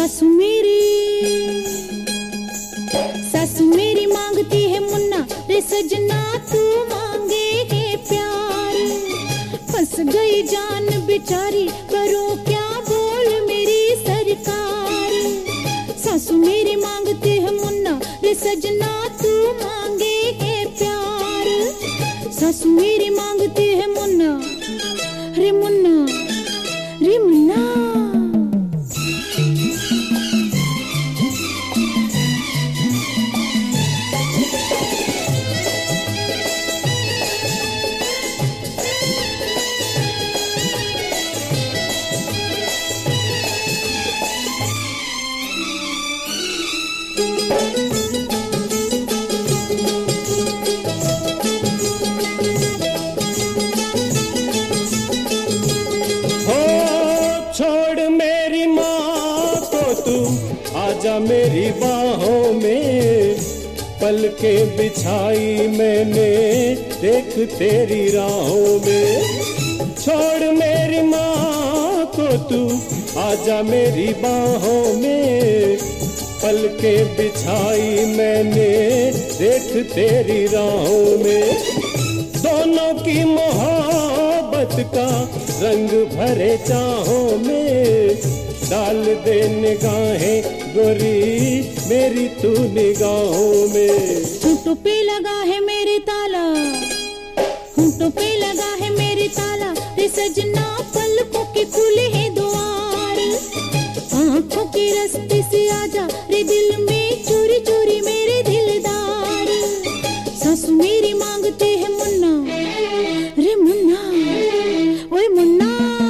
सासू मेरी मांगती है मुन्ना रे सजना, तू मांगे है प्यार। फंस गई जान बेचारी, करूं क्या बोल मेरी सरकार। सासू मेरी मांगती है मुन्ना रे सजना, तू मांगे है प्यार। सासू मेरी मांगती है मुन्ना रे मुन्ना रे मुन्ना। आजा मेरी बाहों में, पलकें बिछाई मैंने देख तेरी राहों में। छोड़ मेरी माँ को तू, आजा मेरी बाहों में, पलकें बिछाई मैंने देख तेरी राहों में। दोनों की मोहब्बत का रंग भरे चाहों में, डाल दे निगाहें गोरी मेरी तू निगाहों में। होंठों पे लगा है मेरे ताला, होंठों पे लगा है मेरे ताला रे सजना, पलकों के खुले हैं द्वार। आंखों के रास्ते से आजा रे दिल में चोरी चोरी मेरे दिलदार। सासू मेरी मांगते हैं मुन्ना रे मुन्ना, ओए मुन्ना।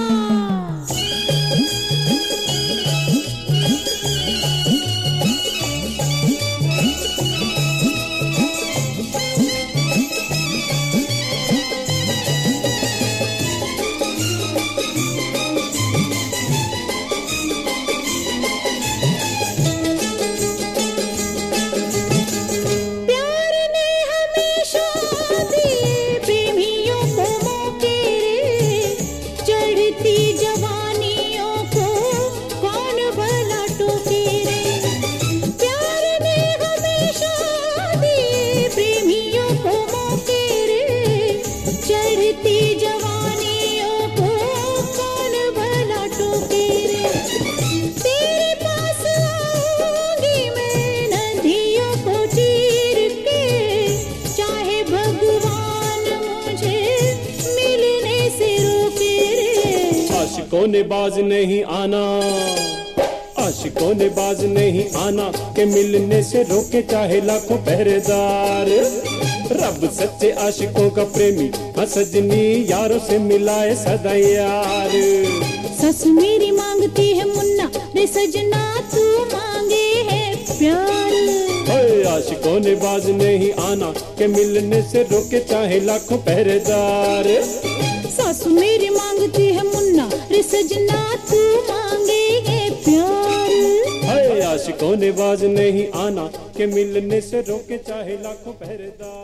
आशिकों ने बाज नहीं आना, आशिकों ने बाज नहीं आना, के मिलने से रोके चाहे लाखों पहरेदार। रब सच्चे आशिकों का प्रेमी, सजनी यारों से मिलाए सदा यार। सासू मेरी मांगती है मुन्ना रे सजना, तू मांगे है प्यार। आशिकों ने बाज नहीं आना, के मिलने से रोके चाहे लाखों पहरेदार। सासू मेरी मांगती है मुन्ना रे सजना, तू मांगे है प्यार। आशिकों ने बाज नहीं आना, के मिलने से रोके चाहे लाखों पहरेदार।